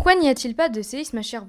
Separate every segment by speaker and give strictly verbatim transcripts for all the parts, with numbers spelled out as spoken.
Speaker 1: Pourquoi n'y a-t-il pas de séisme à Cherbourg ?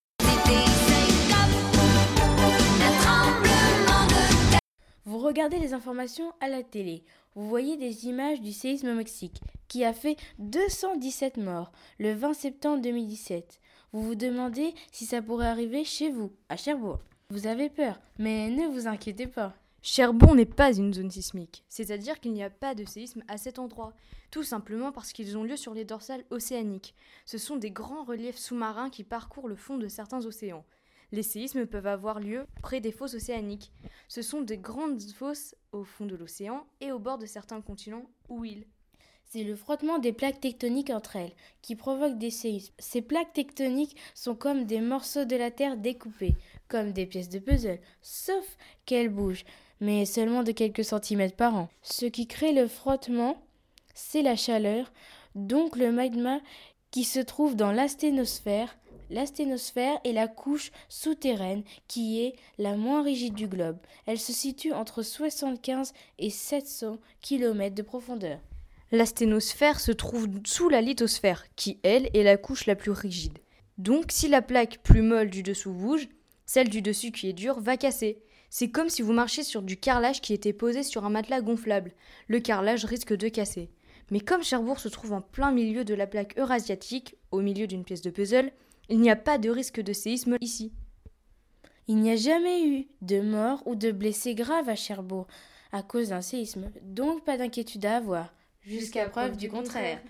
Speaker 2: Vous regardez les informations à la télé. Vous voyez des images du séisme au Mexique, qui a fait deux cent dix-sept morts le vingt septembre deux mille dix-sept. Vous vous demandez si ça pourrait arriver chez vous, à Cherbourg. Vous avez peur, mais ne vous inquiétez pas.
Speaker 1: Cherbourg n'est pas une zone sismique, c'est-à-dire qu'il n'y a pas de séisme à cet endroit, tout simplement parce qu'ils ont lieu sur les dorsales océaniques. Ce sont des grands reliefs sous-marins qui parcourent le fond de certains océans. Les séismes peuvent avoir lieu près des fosses océaniques. Ce sont de grandes fosses au fond de l'océan et au bord de certains continents ou îles.
Speaker 2: C'est le frottement des plaques tectoniques entre elles qui provoque des séismes. Ces plaques tectoniques sont comme des morceaux de la terre découpés, comme des pièces de puzzle, sauf qu'elles bougent, mais seulement de quelques centimètres par an. Ce qui crée le frottement, c'est la chaleur, donc le magma qui se trouve dans l'asténosphère. L'asténosphère est la couche souterraine qui est la moins rigide du globe. Elle se situe entre soixante-quinze et sept cents kilomètres de profondeur.
Speaker 1: L'asténosphère se trouve sous la lithosphère, qui, elle, est la couche la plus rigide. Donc, si la plaque plus molle du dessous bouge, celle du dessus qui est dure va casser. C'est comme si vous marchiez sur du carrelage qui était posé sur un matelas gonflable. Le carrelage risque de casser. Mais comme Cherbourg se trouve en plein milieu de la plaque eurasiatique, au milieu d'une pièce de puzzle, il n'y a pas de risque de séisme ici.
Speaker 2: Il n'y a jamais eu de morts ou de blessés graves à Cherbourg à cause d'un séisme, donc pas d'inquiétude à avoir. Jusqu'à preuve du contraire.